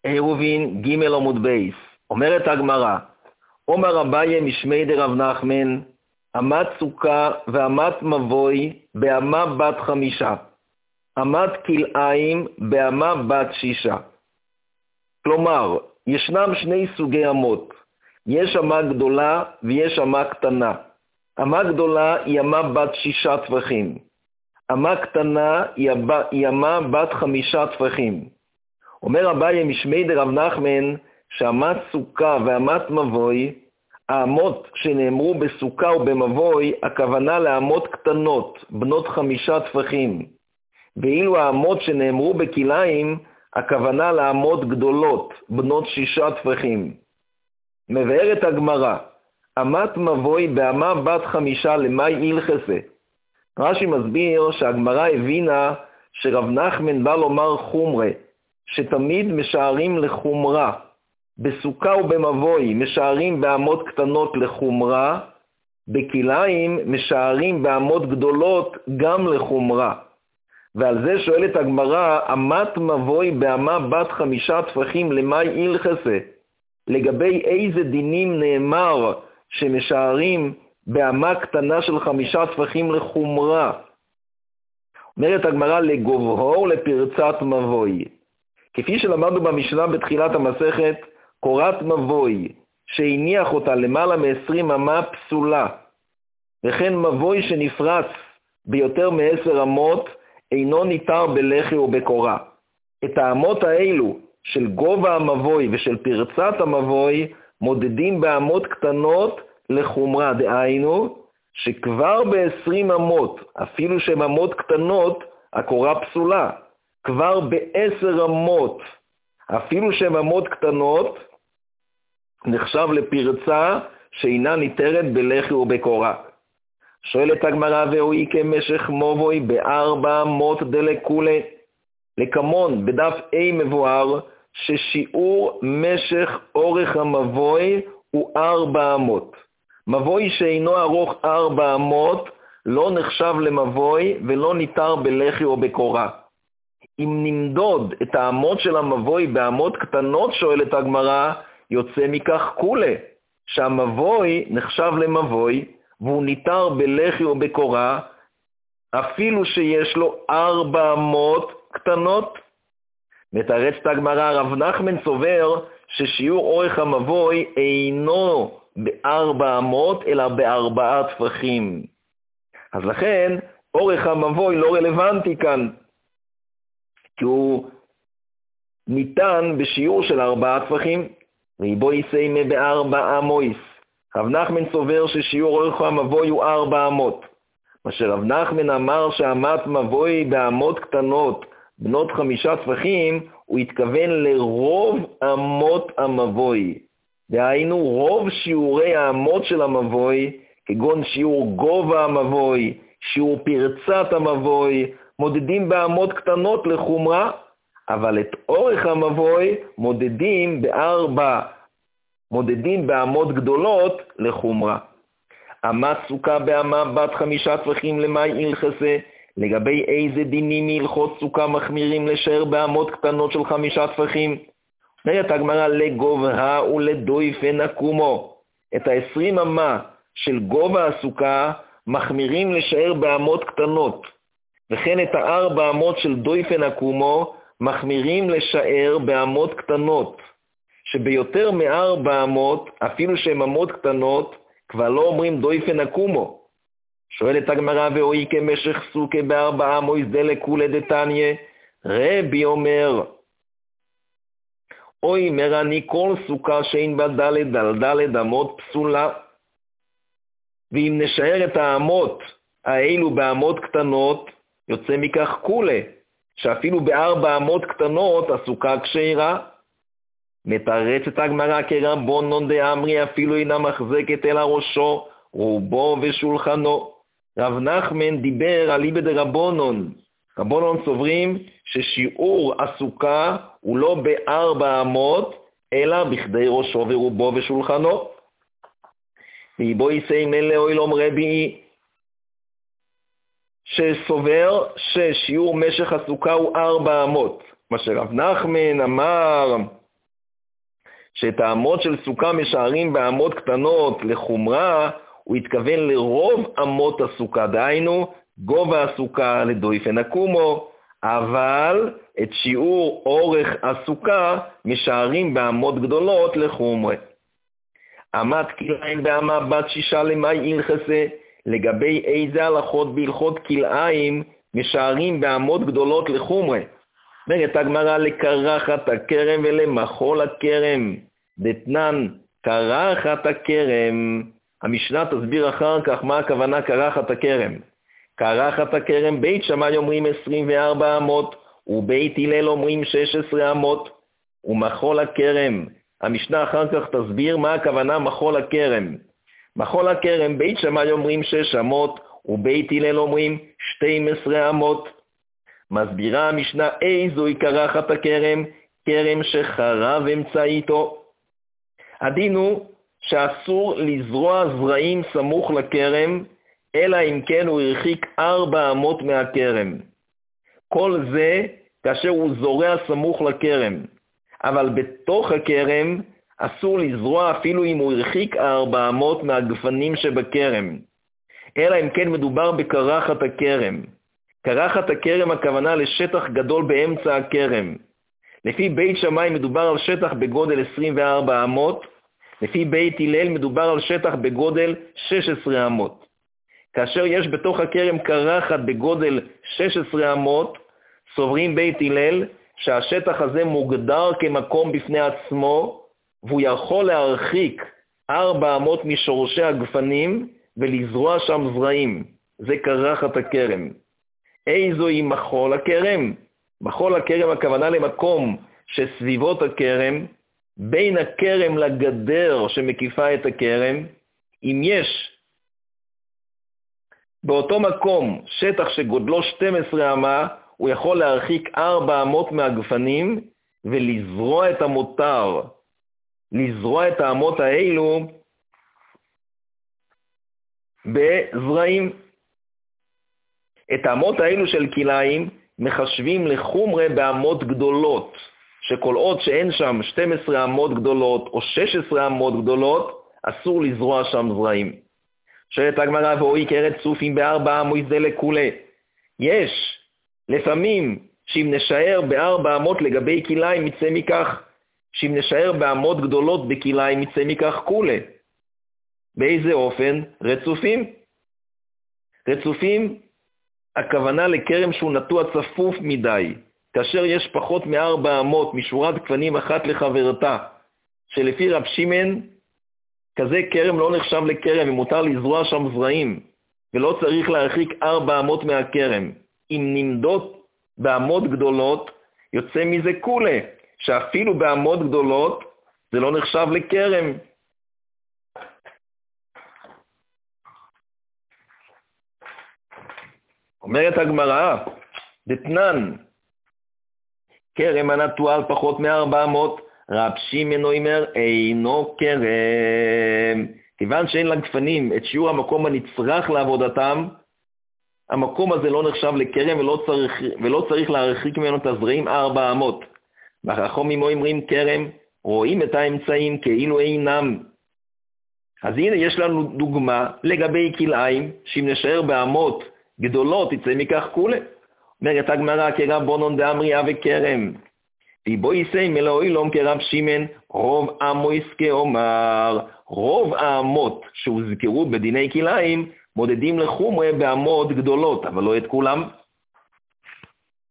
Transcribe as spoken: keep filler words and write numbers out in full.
עירובין ג' עמוד בייס. אומרת הגמרא, אומר אביי משמי דרב נחמן, אמת סוכה ואמת מבוי באמה בת חמישה, אמת כלאיים באמה בת שישה. כלומר, ישנם שני סוגי אמות, יש אמה גדולה ויש אמה קטנה. אמה גדולה היא אמה בת שישה טפחים, אמה קטנה היא אמה בת חמישה טפחים. אומר אביי משמי דרב נחמן שאמת סוכה ואמת מבוי, האמות שנאמרו בסוכה ובמבוי, הכוונה לאמות קטנות, בנות חמישה טפחים. ואילו האמות שנאמרו בכלאיים, הכוונה לאמות גדולות, בנות שישה טפחים. מבארת הגמרא, אמת מבוי באמה בת חמישה למאי הלכסה. רש"י מסביר שהגמרא הבינה שרב נחמן בא לומר חומרה, שתמיד משערים לחומרה. בסוכה ובמבוי משערים באמות קטנות לחומרה, בכלאיים משערים באמות גדולות גם לחומרה. ועל זה שואלת הגמרא, אמת מבוי באמה בת חמישה טפחים למאי הלכסה, לגבי איזה דינים נאמר שמשערים באמה קטנה של חמישה טפחים לחומרה? אומרת הגמרא, לגובהו ולפרצת מבוי. כפי שלמדנו במשנה בתחילת המסכת, קורת מבוי שהניח אותה למעלה מ-עשרים אמה פסולה, וכן מבוי שנפרץ ביותר מ-עשר אמות אינו ניתר בלחי ובקורה. את האמות האלו של גובה המבוי ושל פרצת המבוי מודדים באמות קטנות לחומרה, דהיינו שכבר ב-עשרים אמות, אפילו שהן אמות קטנות, הקורה פסולה. כבר ב-עשר אמות, אפילו שהן אמות קטנות, נחשב לפרצה שאינה ניתרת בלחי ובקורה. שואלת הגמרא, והואי כמשך מבוי בארבע אמות דלקולה. לקמון בדף A מבואר ששיעור משך אורך המבוי הוא ארבע אמות. מבוי שאינו ארוך ארבע אמות לא נחשב למבוי ולא ניתר בלחי או בקורה. אם נמדוד את האמות של המבוי באמות קטנות, שואלת הגמרא, יוצא מכך כולה, שהמבוי נחשב למבוי והוא ניתר בלחי או בקורה, אפילו שיש לו ארבע אמות קטנות. מתרצת הגמרא, רב נחמן סובר ששיעור אורך המבוי אינו בארבע אמות אלא בארבעה טפחים. אז לכן אורך המבוי לא רלוונטי כאן, כי הוא ניתן בשיעור של ארבעה טפחים. ריבוי סיימה בארבע אמויס. רב נחמן סובר ששיעור אורך המבוי הוא ארבע אמות. מה שרב נחמן אמר שאמת מבוי באמות קטנות בנות חמישה טפחים, הוא התכוון לרוב אמות המבוי. דהיינו רוב שיעורי האמות של המבוי, כגון שיעור גובה המבוי, שיעור פרצת המבוי, מודדים באמות קטנות לחומרה, אבל את אורך המבוי מודדים בארבע, מודדים באמות גדולות לחומרה. אמת סוכה באמה בת חמישה טפחים למאי הלכסה, לגבי איזה דינים הלכות סוכה מחמירים לשער באמות קטנות של חמישה טפחים? אומרת הגמרא, לגובה ולדויפן הקומו. את ה-עשרים אמה של גובה הסוכה מחמירים לשער באמות קטנות, וכן את הארבע אמות של דויפן הקומו מחמירים לשער באמות קטנות, שביותר מארבע אמות, אפילו שהן אמות קטנות, כבר לא אומרים דויפן הקומו. שואלת הגמרא, והואי כמשך סוכה בארבע אמות דלקולה דתניא. רבי אומר, אוי מרני כל סוכה שאין בה דלת על דלת אמות פסולה. ואם נשאר את האמות האלו באמות קטנות, יוצא מכך כולה, שאפילו בארבע אמות קטנות הסוכה כשרה. מתרצת הגמרא, כרבונון דאמרי אפילו אינה מחזקת אלא ראשו, רובו ושולחנו. רב נחמן דיבר על איבא דרבונון. רבונון סוברים ששיעור הסוכה הוא לא בארבע אמות, אלא בכדי ראשו ורובו ושולחנו. ואיבו יסיימן לאוילום רביעי, שסובר ששיעור משך הסוכה הוא ארבע אמות. מה שרב נחמן אמר שאת האמות של סוכה משערים באמות קטנות לחומרה, הוא התכוון לרוב אמות הסוכה, דהיינו גובה הסוכה לדויפן הקומו, אבל את שיעור אורך הסוכה משערים באמות גדולות לחומרה. אמת כלאיים באמה בת שישה למאי הלכסה, לגבי איזה הלכות בהלכות כלאיים משערים באמות גדולות לחומרה. אומרת הגמרא לקרחת הכרם ולמחול הכרם, דתנן קרחת הכרם. המשנה תסביר אחר כך מה הכוונה קרחת הכרם. קרחת הכרם בית שמאי אומרים עשרים וארבע אמות, ובית הלל אומרים שש עשרה אמות, ומחול הכרם. המשנה אחר כך תסביר מה הכוונה מחול הכרם. מחול הכרם בית שמאי אומרים שש אמות, ובית הלל אומרים שתים עשרה אמות. מסבירה המשנה איזוהי קרחת הכרם, כרם שחרב אמצעיתו. הדין הוא שאסור לזרוע זרעים סמוך לכרם, אלא אם כן הוא הרחיק ארבע אמות מהכרם. כל זה כאשר הוא זורע סמוך לכרם, אבל בתוך הכרם אסור לזרוע אפילו אם הוא הרחיק ארבע אמות מהגפנים שבכרם, אלא אם כן מדובר בקרחת הכרם. קרחת הכרם הכוונה לשטח גדול באמצע הכרם. לפי בית שמאי מדובר על שטח בגודל עשרים וארבע אמות, לפי בית הלל מדובר על שטח בגודל שש עשרה אמות. כאשר יש בתוך הכרם קרחת בגודל שש עשרה אמות, סוברים בית הלל שהשטח הזה מוגדר כמקום בפני עצמו, והוא יכול להרחיק ארבע אמות משורשי הגפנים ולזרוע שם זרעים. זה קרחת הכרם. איזוהי מחול הכרם? מחול הכרם הכוונה למקום שסביבות הכרם, בין הכרם לגדר שמקיפה את הכרם, אם יש באותו מקום שטח שגודלו שתים עשרה אמה, הוא יכול להרחיק ארבע אמות מהגפנים ולזרוע את המותר. לזרוע את האמות האלו בזרעים. את האמות האלו של כלאיים מחשבים לחומרה באמות גדולות, שכל עוד שאין שם שתים עשרה אמות גדולות או שש עשרה אמות גדולות, אסור לזרוע שם זרעים. שואלת הגמרא, ואוי קרת צופים בארבע אמות זה לכולה. יש לפעמים שאם נשאר בארבע אמות לגבי כלאיים יצא מכך, שאם נשאר באמות גדולות בכלאיים יצא מכך כולה. באיזה אופן? רצופים. רצופים הכוונה לכרם שהוא נטוע צפוף מדי, כאשר יש פחות מארבע אמות משורת גפנים אחת לחברתה, שלפי רב שמעון כזה כרם לא נחשב לכרם ומותר לזרוע שם זרעים, ולא צריך להרחיק ארבע אמות מהכרם. אם נמדות באמות גדולות יוצא מזה כולה, שאפילו באמות גדולות זה לא נחשב לכרם. אומרת הגמרא, דתנן, כרם הנטוע על פחות מארבע אמות, רב שמעון אומר אינו כרם. כיוון שאין לגפנים את שיעור המקום הנצרך לעבודתם, המקום הזה לא נחשב לכרם ולא צריך, ולא צריך להרחיק ממנו את הזרעים ארבע אמות. והחכמים אומרים כרם, רואים את האמצעים כאילו אינם. אז הנה יש לנו דוגמה לגבי כלאיים, שאם נשאר באמות גדולות יצא מכך כולה. אומרת הגמרא, כרבונון דאמריה וכרם. ובואי סי מלאוי לום כרב שמעון, רוב אמויס כאומר. רוב האמות שהוזכרו בדיני כלאיים מודדים לחומרה באמות גדולות, אבל לא את כולם.